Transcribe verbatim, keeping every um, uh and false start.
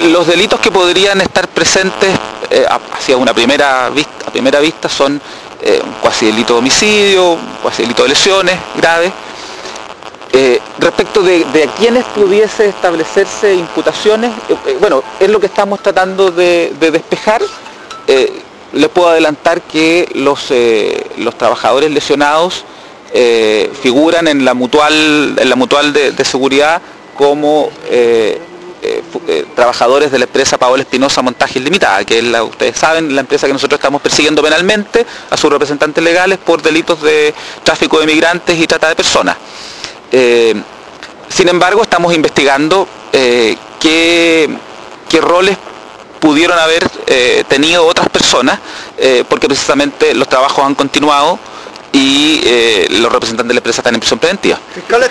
los delitos que podrían estar presentes eh, hacia una primera vista, a primera vista son eh, un cuasi delito de homicidio, un cuasi delito de lesiones graves. Eh, respecto de, de a quienes pudiese establecerse imputaciones, eh, eh, bueno, es lo que estamos tratando de, de despejar. Eh, les puedo adelantar que los, eh, los trabajadores lesionados eh, figuran en la mutual, en la mutual de, de seguridad como eh, eh, eh, trabajadores de la empresa Paola Espinosa Montajes Limitada, que es la, ustedes saben, la empresa que nosotros estamos persiguiendo penalmente a sus representantes legales por delitos de tráfico de migrantes y trata de personas. Eh, sin embargo, estamos investigando eh, qué, qué roles pudieron haber eh, tenido otras personas, eh, porque precisamente los trabajos han continuado y eh, los representantes de la empresa están en prisión preventiva. Fiscal,